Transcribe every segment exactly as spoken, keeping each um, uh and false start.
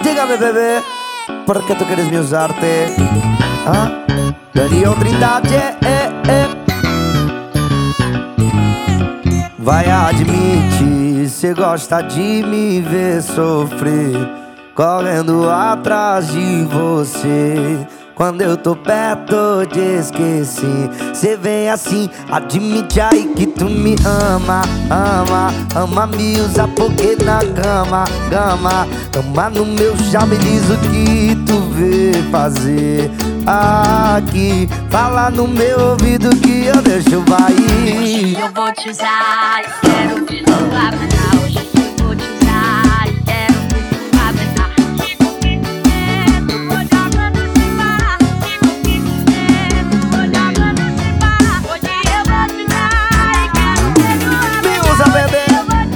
Dígame, bebé, ¿por qué tú quieres me usarte? ¿Ah? Daniel Trindade, eh, eh. Vai admitir, cê gosta de me ver sofrer, correndo atrás de você. Quando eu tô perto de esquecer, cê vem assim, admite aí que tu me ama, ama, ama me usar porque na cama, cama, ama no meu charme, diz o que tu vê fazer aqui, fala no meu ouvido que eu deixo vai. Hoje eu vou te usar, quero ver tu aguentar. Hoje eu vou te usar, quero ver tu aguentar. Me usa, bebê.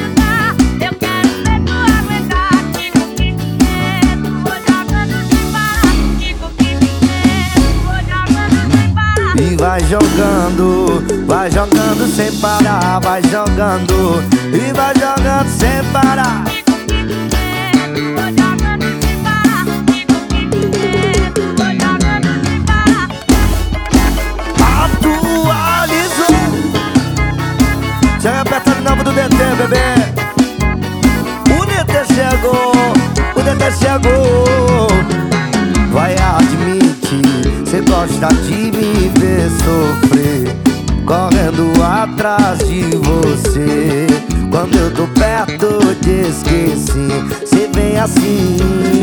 E vai jogando, vai jogando sem parar, vai jogando, e vai jogando sem parar. Atualizou. Chega perto de novo do D T, bebê. O D T chegou, o D T chegou. Vai admitir, cê gosta de me ver sofrer, correndo atrás de você. Quando eu tô perto de esquecer, cê vem assim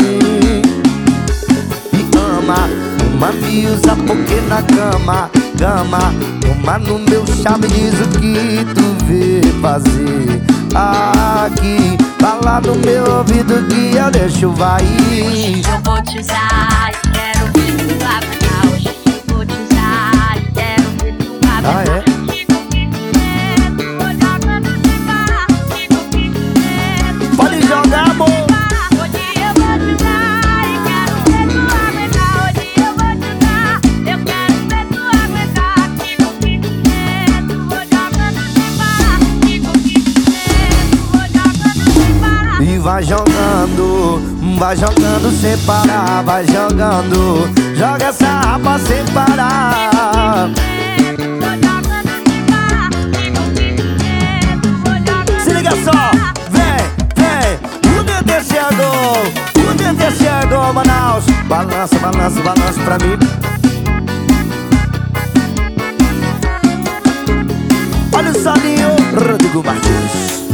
e ama, uma me usa porque na cama, cama, uma no meu charme, diz o que tu vê fazer aqui, fala no meu ouvido que eu deixo vai. Hoje eu vou te usar, quero ver tu aguentar. Hoje eu vou te usar, quero ver tu aguentar. Ah, é? Pode jogar, amor. Hoje eu vou te usar e quero ver tu aguentar. Hoje eu vou te usar, eu quero ver tu aguentar. Fico aqui dentro, vou jogando sem parar. Fico aqui dentro, vou jogando sem parar. E vai jogando, vai jogando sem parar, vai jogando, joga essa rapa sem parar. Se liga só, vem, vem, o D T chegou, o D T chegou, Manaus. Balança, balança, balança pra mim. Olha o solinho, Rodrigo Martins.